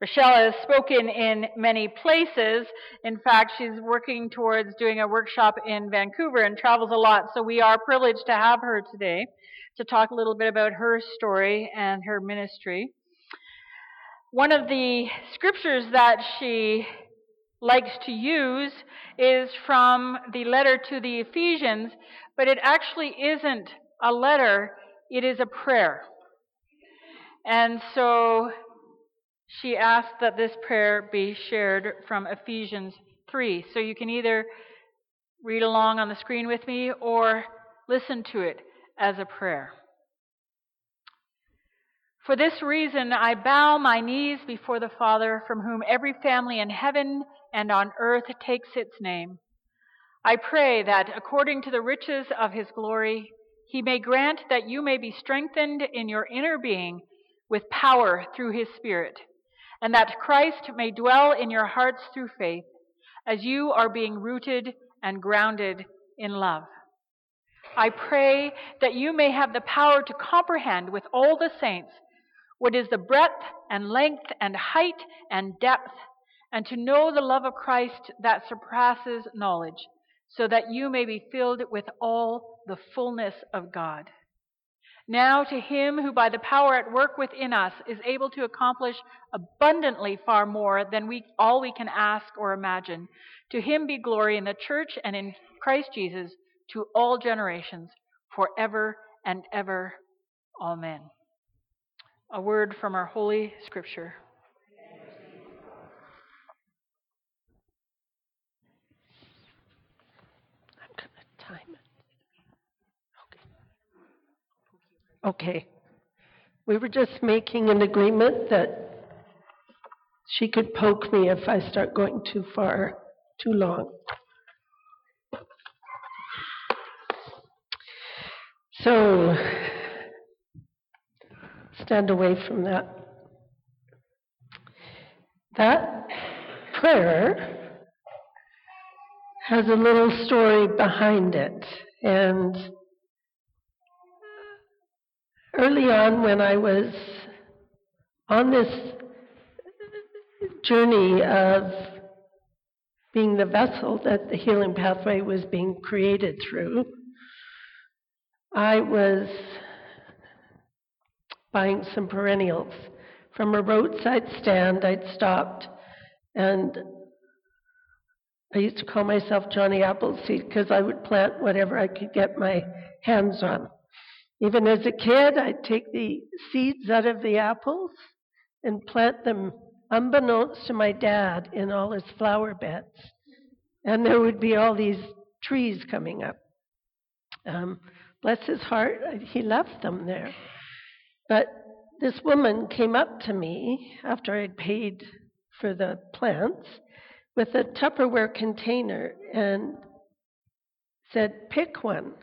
Rochelle has spoken in many places. In fact, she's working towards doing a workshop in Vancouver and travels a lot, so we are privileged to have her today to talk a little bit about her story and her ministry. One of the scriptures that she likes to use is from the letter to the Ephesians, but it actually isn't a letter, it is a prayer. And so she asked that this prayer be shared from Ephesians 3. So you can either read along on the screen with me or listen to it as a prayer. For this reason, I bow my knees before the Father, from whom every family in heaven and on earth takes its name. I pray that, according to the riches of his glory, he may grant that you may be strengthened in your inner being with power through his Spirit, and that Christ may dwell in your hearts through faith, as you are being rooted and grounded in love. I pray that you may have the power to comprehend with all the saints what is the breadth and length and height and depth, and to know the love of Christ that surpasses knowledge, so that you may be filled with all the fullness of God. Now to him who by the power at work within us is able to accomplish abundantly far more than all we can ask or imagine, to him be glory in the church and in Christ Jesus to all generations, forever and ever. Amen. A word from our Holy Scripture. I'm going to time it. Okay. We were just making an agreement that she could poke me if I start going too far, too long. So, stand away from that. That prayer has a little story behind it. And early on, when I was on this journey of being the vessel that the healing pathway was being created through, I was buying some perennials. From a roadside stand, I'd stopped, and I used to call myself Johnny Appleseed because I would plant whatever I could get my hands on. Even as a kid, I'd take the seeds out of the apples and plant them unbeknownst to my dad in all his flower beds. And there would be all these trees coming up. Bless his heart, he left them there. But this woman came up to me after I'd paid for the plants with a Tupperware container and said, "Pick one."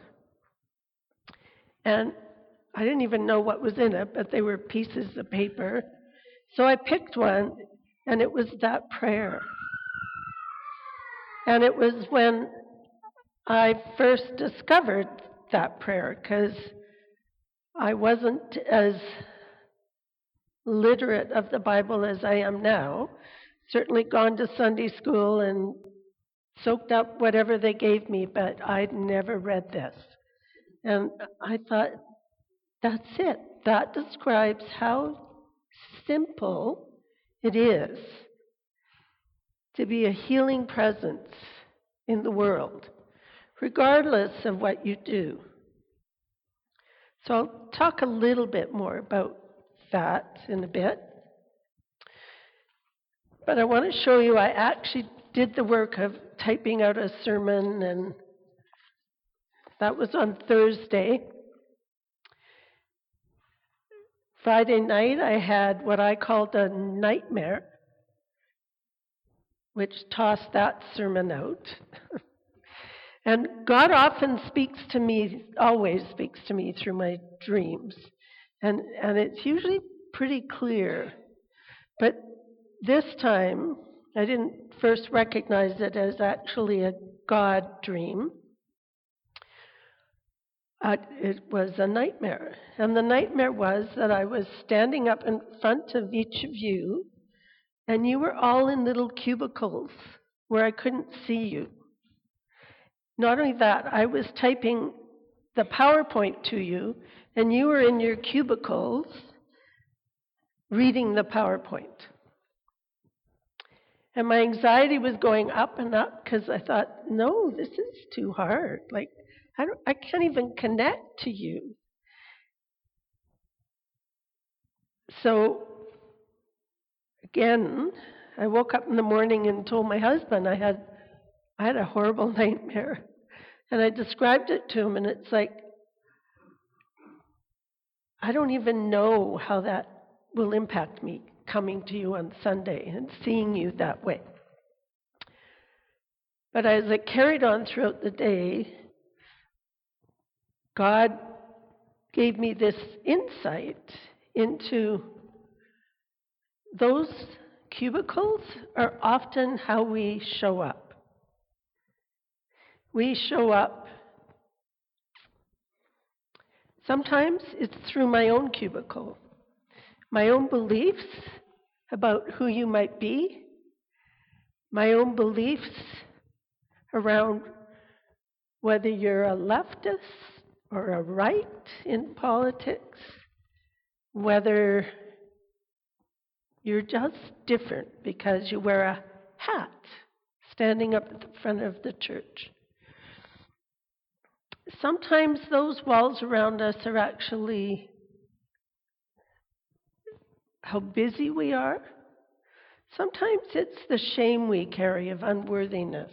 And I didn't even know what was in it, but they were pieces of paper. So I picked one, and it was that prayer. And it was when I first discovered that prayer, because I wasn't as literate of the Bible as I am now. Certainly gone to Sunday school and soaked up whatever they gave me, but I'd never read this. And I thought, that's it. That describes how simple it is to be a healing presence in the world, regardless of what you do. So I'll talk a little bit more about that in a bit. But I want to show you I actually did the work of typing out a sermon, and that was on Thursday. Friday night I had what I called a nightmare, which tossed that sermon out. And God often speaks to me, always speaks to me through my dreams. And it's usually pretty clear. But this time, I didn't first recognize it as actually a God dream. It was a nightmare. And the nightmare was that I was standing up in front of each of you And you were all in little cubicles where I couldn't see you. Not only that, I was typing the PowerPoint to you, and you were in your cubicles reading the PowerPoint. And my anxiety was going up and up because I thought, no, this is too hard. Like, I can't even connect to you. So, again, I woke up in the morning and told my husband I had a horrible nightmare. And I described it to him, and it's like, I don't even know how that will impact me coming to you on Sunday and seeing you that way. But as it carried on throughout the day, God gave me this insight into those cubicles are often how we show up. We show up. Sometimes it's through my own cubicle, my own beliefs about who you might be, my own beliefs around whether you're a leftist or a right in politics, whether you're just different because you wear a hat standing up at the front of the church. Sometimes those walls around us are actually how busy we are. Sometimes it's the shame we carry of unworthiness.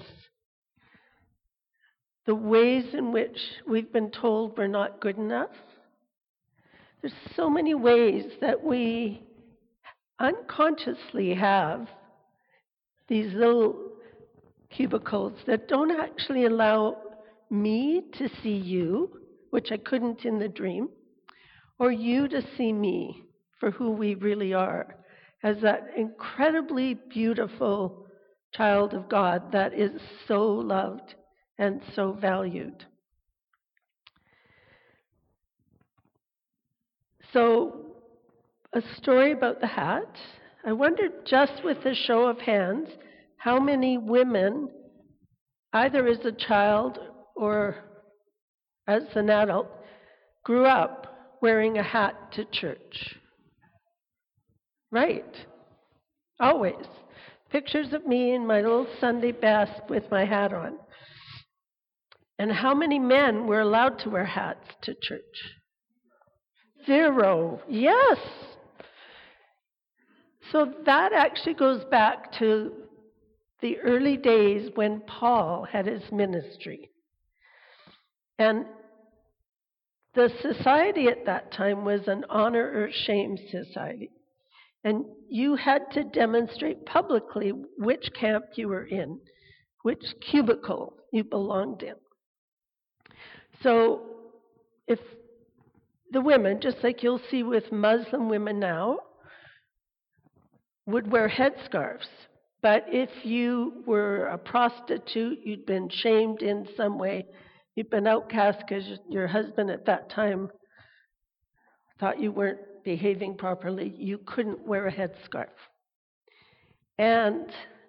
The ways in which we've been told we're not good enough. There's so many ways that we unconsciously have these little cubicles that don't actually allow me to see you, which I couldn't in the dream, or you to see me for who we really are, as that incredibly beautiful child of God that is so loved and so valued. So, a story about the hat. I wondered, just with a show of hands, how many women, either as a child or as an adult, grew up wearing a hat to church. Right. Always. Pictures of me in my little Sunday best with my hat on. And how many men were allowed to wear hats to church? 0. Yes. So that actually goes back to the early days when Paul had his ministry. And the society at that time was an honor or shame society. And you had to demonstrate publicly which camp you were in, which cubicle you belonged in. So if the women, just like you'll see with Muslim women now, would wear headscarves. But if you were a prostitute, you'd been shamed in some way, you'd been outcast because your husband at that time thought you weren't behaving properly, you couldn't wear a headscarf. And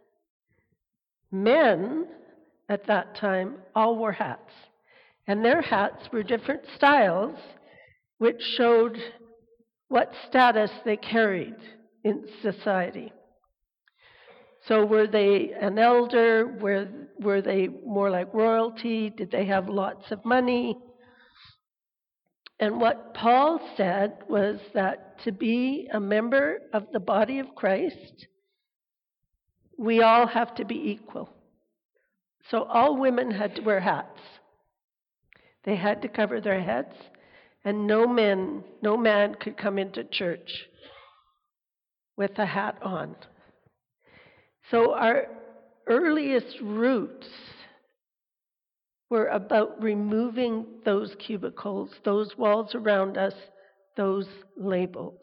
men at that time all wore hats. And their hats were different styles, which showed what status they carried in society. So were they an elder? Were they more like royalty? Did they have lots of money? And what Paul said was that to be a member of the body of Christ, we all have to be equal. So all women had to wear hats. They had to cover their heads, and no man could come into church with a hat on. So our earliest roots were about removing those cubicles, those walls around us, those labels.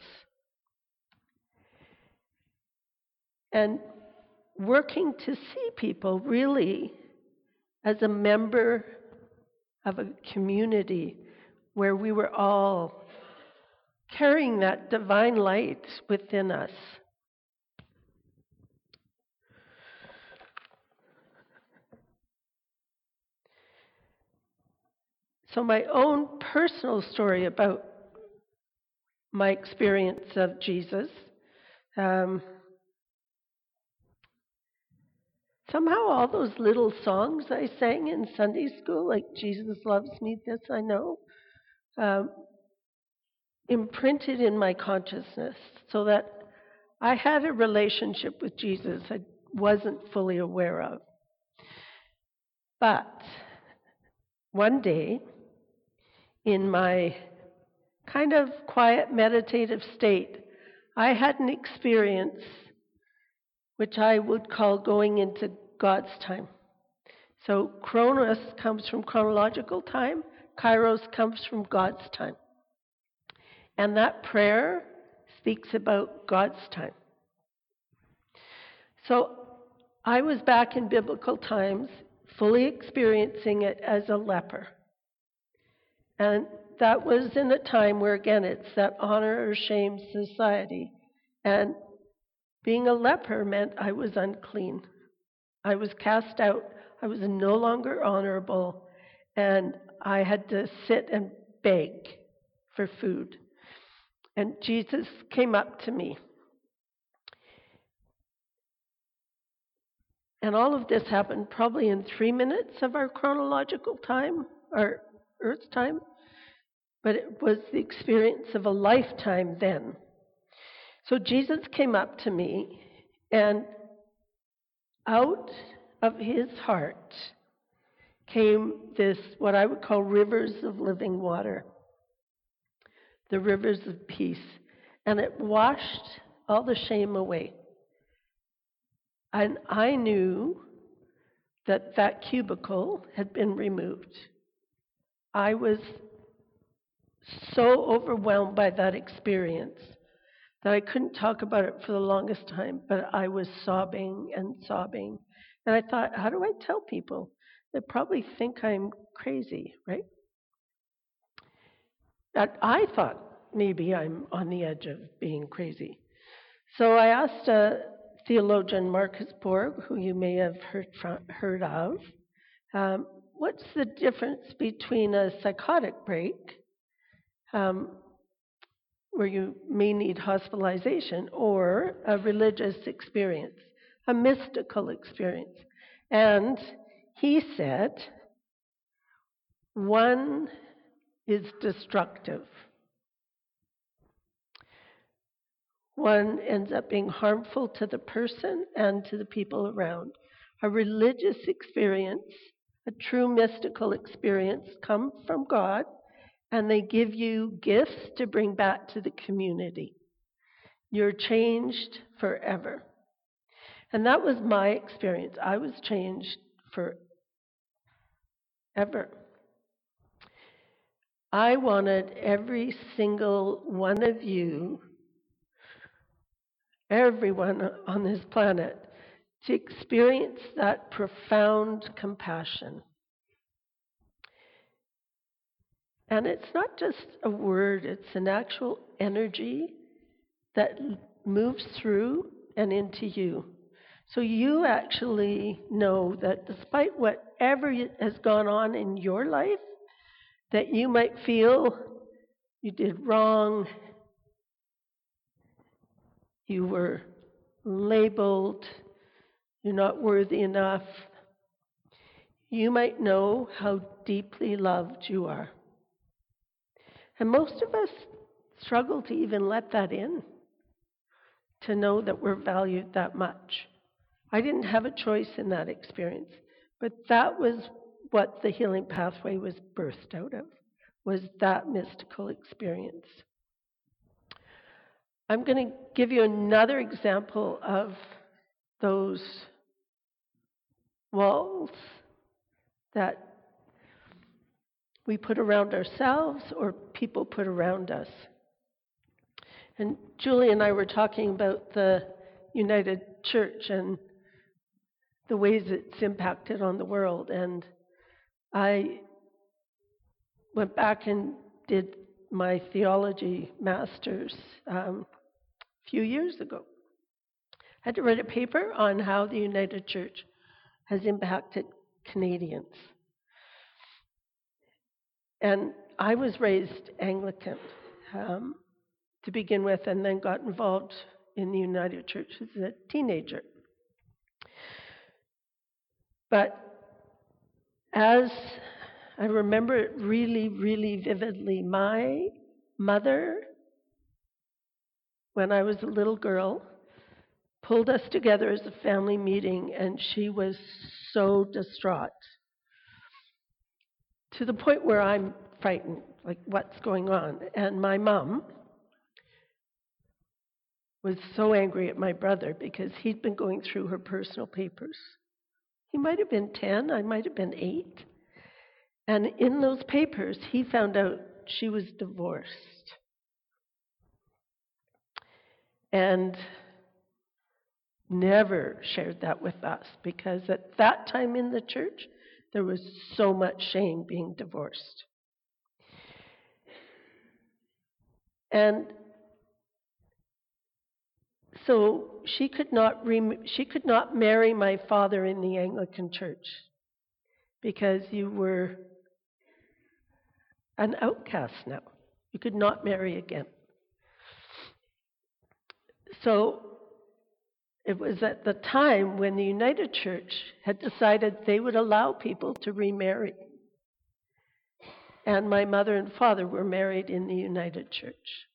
And working to see people really as a member of a community where we were all carrying that divine light within us. So my own personal story about my experience of Jesus, somehow all those little songs I sang in Sunday school, like Jesus loves me, this I know, imprinted in my consciousness so that I had a relationship with Jesus I wasn't fully aware of. But one day, in my kind of quiet meditative state, I had an experience which I would call going into God's time. So Chronos comes from chronological time, Kairos comes from God's time. And that prayer speaks about God's time. So I was back in biblical times, fully experiencing it as a leper. And that was in a time where, again, it's that honor or shame society. And being a leper meant I was unclean. I was cast out. I was no longer honorable. And I had to sit and beg for food. And Jesus came up to me. And all of this happened probably in 3 minutes of our chronological time, our Earth time. But it was the experience of a lifetime then. So Jesus came up to me, and out of his heart came this, what I would call rivers of living water, the rivers of peace. And it washed all the shame away. And I knew that that cubicle had been removed. I was so overwhelmed by that experience that I couldn't talk about it for the longest time, but I was sobbing and sobbing. And I thought, how do I tell people? They probably think I'm crazy, right? But I thought maybe I'm on the edge of being crazy. So I asked theologian Marcus Borg, who you may have heard of, what's the difference between a psychotic break, where you may need hospitalization, or a religious experience, a mystical experience? And he said, one is destructive. One ends up being harmful to the person and to the people around. A religious experience, a true mystical experience, come from God, and they give you gifts to bring back to the community. You're changed forever. And that was my experience. I was changed forever. I wanted every single one of you, everyone on this planet, to experience that profound compassion. And it's not just a word, it's an actual energy that moves through and into you. So you actually know that despite whatever has gone on in your life, that you might feel you did wrong, you were labeled, you're not worthy enough, you might know how deeply loved you are. And most of us struggle to even let that in, to know that we're valued that much. I didn't have a choice in that experience, but that was what the healing pathway was birthed out of, was that mystical experience. I'm going to give you another example of those walls that we put around ourselves or people put around us. And Julie and I were talking about the United Church and the ways it's impacted on the world. And I went back and did my theology master's a few years ago. I had to write a paper on how the United Church has impacted Canadians. And I was raised Anglican to begin with, and then got involved in the United Church as a teenager. But as I remember it really, really vividly, my mother, when I was a little girl, pulled us together as a family meeting, and she was so distraught to the point where I'm frightened, like, what's going on? And my mom was so angry at my brother because he'd been going through her personal papers. He might have been 10, I might have been 8. And in those papers, he found out she was divorced. And never shared that with us, because at that time in the church, there was so much shame being divorced. And so she could not marry my father in the Anglican Church, because you were an outcast now. You could not marry again. So it was at the time when the United Church had decided they would allow people to remarry. And my mother and father were married in the United Church.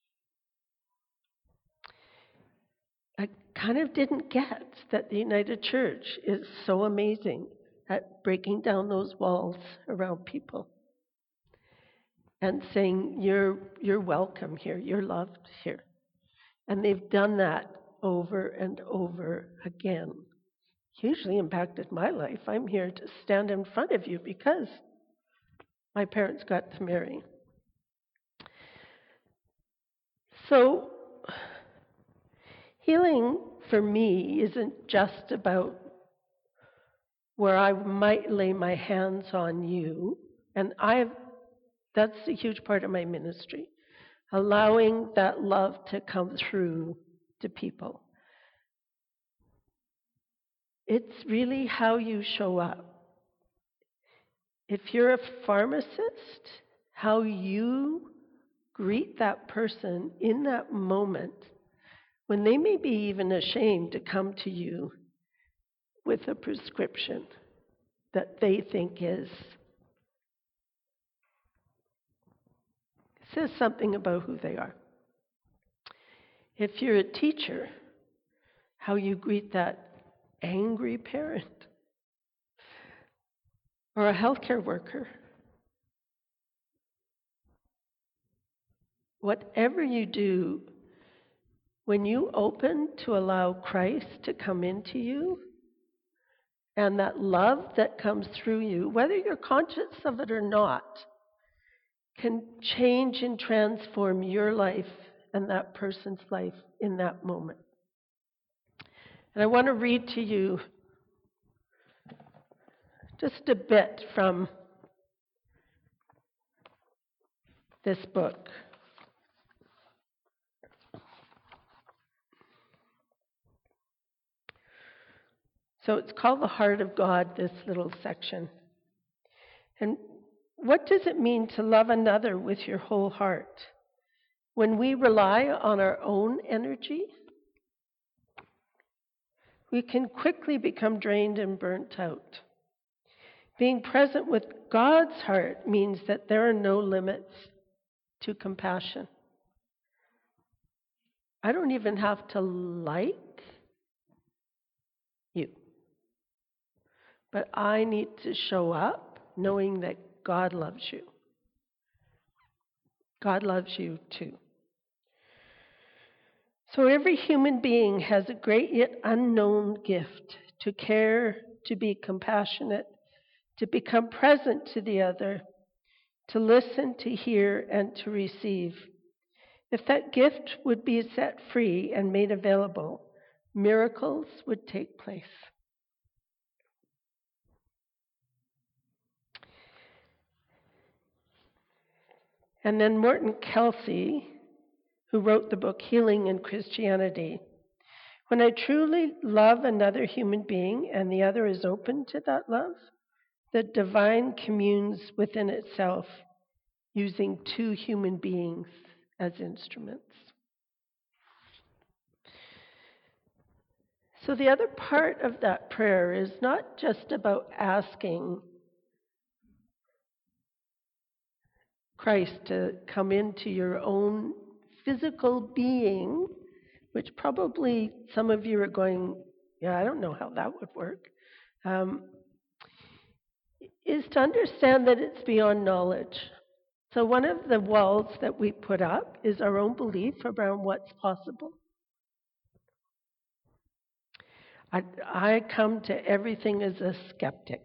I kind of didn't get that the United Church is so amazing at breaking down those walls around people and saying, you're welcome here, you're loved here. And they've done that over and over again. Hugely impacted my life. I'm here to stand in front of you because my parents got to marry. So, healing for me isn't just about where I might lay my hands on you, and that's a huge part of my ministry, allowing that love to come through to people. It's really how you show up. If you're a pharmacist, how you greet that person in that moment, when they may be even ashamed to come to you with a prescription that they think says something about who they are. If you're a teacher, how you greet that angry parent, or a healthcare worker. Whatever you do, when you open to allow Christ to come into you, and that love that comes through you, whether you're conscious of it or not, can change and transform your life and that person's life in that moment. And I want to read to you just a bit from this book. So it's called The Heart of God, this little section. And what does it mean to love another with your whole heart? When we rely on our own energy, we can quickly become drained and burnt out. Being present with God's heart means that there are no limits to compassion. I don't even have to like you, but I need to show up knowing that God loves you. God loves you too. So every human being has a great yet unknown gift to care, to be compassionate, to become present to the other, to listen, to hear, and to receive. If that gift would be set free and made available, miracles would take place. And then Morton Kelsey, who wrote the book Healing in Christianity, when I truly love another human being and the other is open to that love, the divine communes within itself using two human beings as instruments. So the other part of that prayer is not just about asking Christ to come into your own physical being, which probably some of you are going, yeah, I don't know how that would work, is to understand that it's beyond knowledge. So one of the walls that we put up is our own belief around what's possible. I come to everything as a skeptic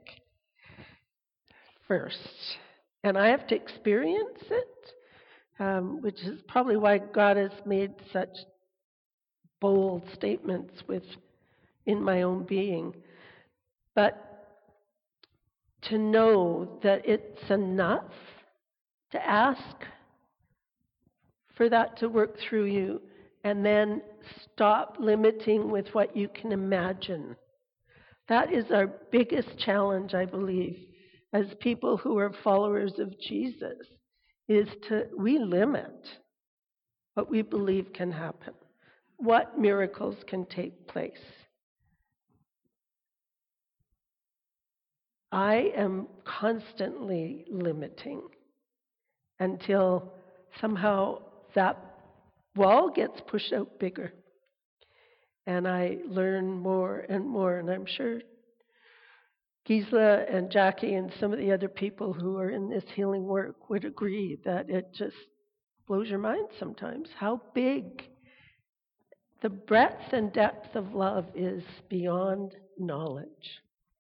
first, and I have to experience it, which is probably why God has made such bold statements in my own being. But to know that it's enough to ask for that to work through you, and then stop limiting with what you can imagine. That is our biggest challenge, I believe, as people who are followers of Jesus, is we limit what we believe can happen, what miracles can take place. I am constantly limiting until somehow that wall gets pushed out bigger. And I learn more and more. And I'm sure Gisela and Jackie and some of the other people who are in this healing work would agree that it just blows your mind sometimes how big the breadth and depth of love is beyond knowledge.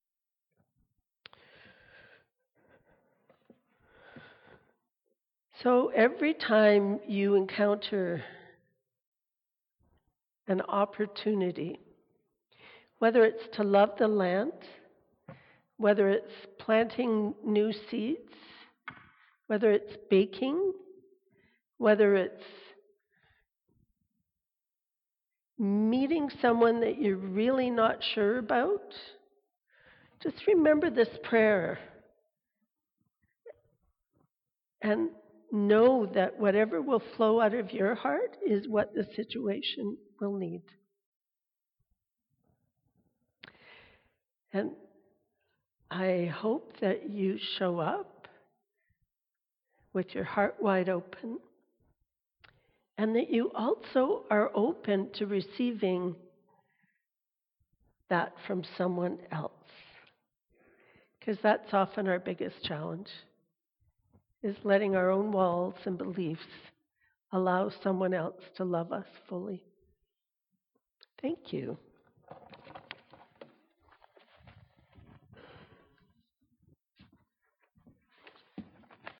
So every time you encounter an opportunity, whether it's to love the land, whether it's planting new seeds, whether it's baking, whether it's meeting someone that you're really not sure about, just remember this prayer and know that whatever will flow out of your heart is what the situation will need. And I hope that you show up with your heart wide open, and that you also are open to receiving that from someone else. Because that's often our biggest challenge, is letting our own walls and beliefs allow someone else to love us fully. Thank you.